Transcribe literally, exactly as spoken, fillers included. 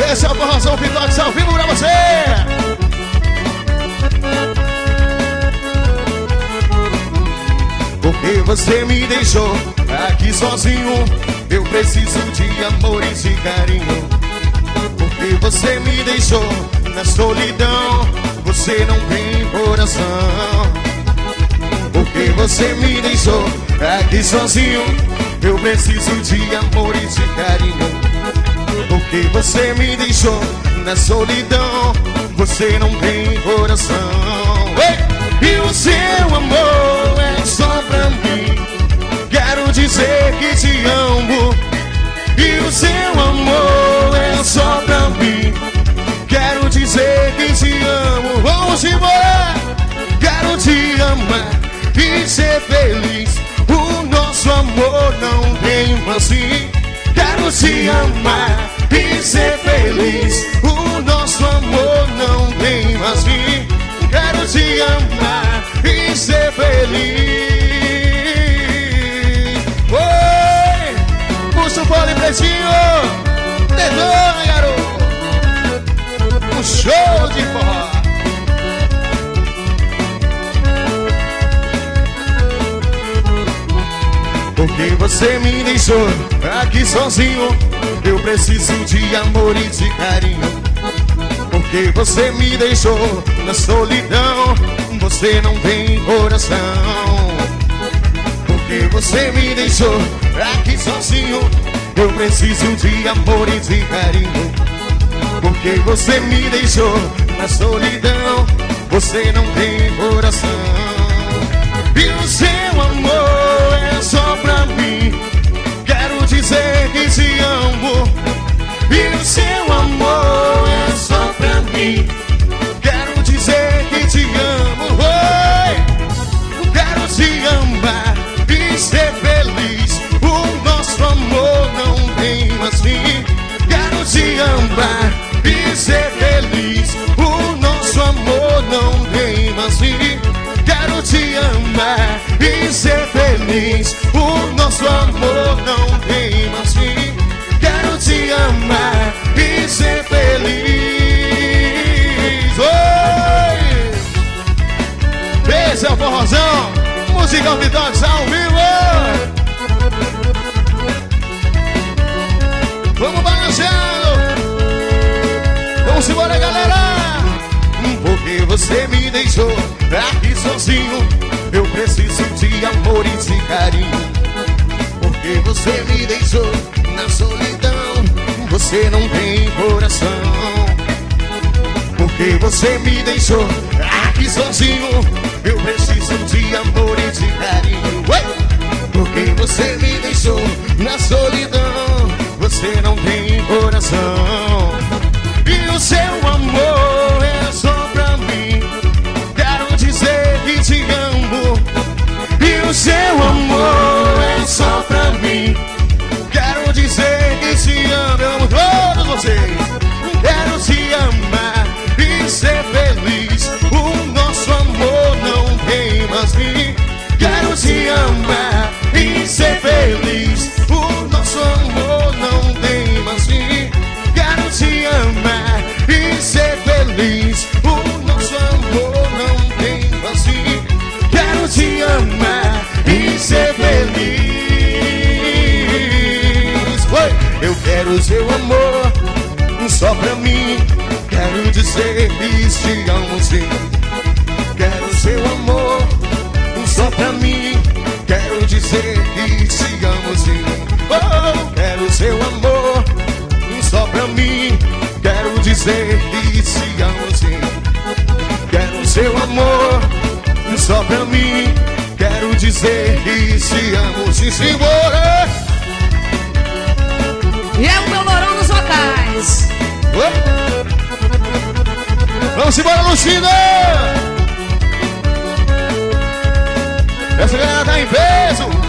Esse é o Forrozão Pitox ao vivo pra você. Porque você me deixou aqui sozinho, eu preciso de amor e de carinho. Porque você me deixou na solidão, você não tem coração. Porque você me deixou aqui sozinho, eu preciso de amor e de carinho. Porque você me deixou na solidão, você não tem coração. Ei! E o seu amor é só pra mim, quero dizer que te amo. E o seu amor é só pra mim, quero dizer que te amo. Vamos embora! Quero te amar e ser feliz, o nosso amor não tem mais fim. Quero te amar e ser feliz, o nosso amor não tem mais fim. Quero te amar e ser feliz. Oi! Puxa o fone, pretinho! Dedona, garoto! Um show de forró! Porque você me deixou aqui sozinho, eu preciso de amor e de carinho. Porque você me deixou na solidão, você não tem coração. Porque você me deixou aqui sozinho, eu preciso de amor e de carinho. Porque você me deixou na solidão, você não tem coração. E o seu amor é só pra mim, quero dizer que te amo. E o seu amor é só pra mim, quero dizer que te amo. Oi! Quero te amar e ser feliz, o nosso amor não tem mais fim. Quero te amar e ser feliz, o nosso amor não tem mais fim. Quero te amar e ser feliz, o nosso amor não tem mais fim. Quero te amar e ser feliz. Oi! Esse é o Forrozão, Musical Pitox ao vivo. Vamos balançando. Vamos embora, galera. Porque você me deixou aqui sozinho, eu preciso de amor e de carinho. Porque você me deixou na solidão, você não tem coração. Porque você me deixou aqui sozinho, eu preciso de amor e de carinho. Porque você me deixou na solidão, você não tem coração. E o seu amor é só pra mim, quero dizer que te amo. E o seu amor é só pra mim, quero dizer que te amo. Eu amo todos vocês. Quero te amar e ser feliz, o nosso amor não tem mais fim. Quero te amar e ser feliz, o nosso amor não tem mais fim. Quero te amar e ser feliz, o nosso amor não tem mais fim. Quero te amar e ser feliz. Oi! Eu quero seu amor só pra mim, quero dizer que te amo sim. Quero seu amor só pra mim, quero dizer que te amo sim. Oh, quero seu amor só pra mim, quero dizer que te amo sim. Quero seu amor só pra mim, quero dizer que te amo sim. Simbora! E é o meu Lourão dos vocais. Oh. Vamos embora, Lucina! Essa galera tá em peso!